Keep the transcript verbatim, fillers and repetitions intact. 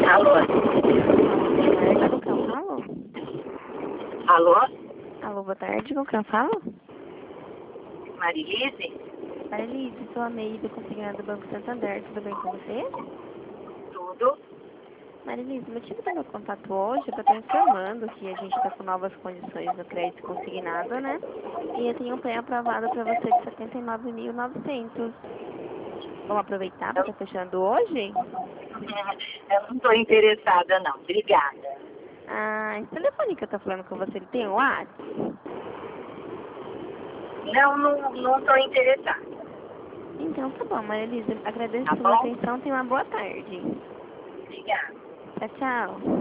Alô? Boa tarde, com quem eu falo? Alô? Alô, boa tarde, com quem eu falo? Marilise? Marilise, sou a Meida, consignada do Banco Santander, tudo bem com você? Tudo? Marilise, o motivo do meu contato hoje é para estar informando que a gente está com novas condições no crédito consignado, né? E eu tenho um plano aprovado para você de setenta e nove mil e novecentos. Vamos aproveitar para Eu, estar fechando hoje? eu não estou interessada, não. Obrigada. Ah, esse telefone que eu tô falando com você, ele tem o WhatsApp? Não, não não estou interessada. Então tá bom, Marilise, agradeço Tá pela bom? atenção, tenha uma boa tarde. Obrigada. Tchau, tchau.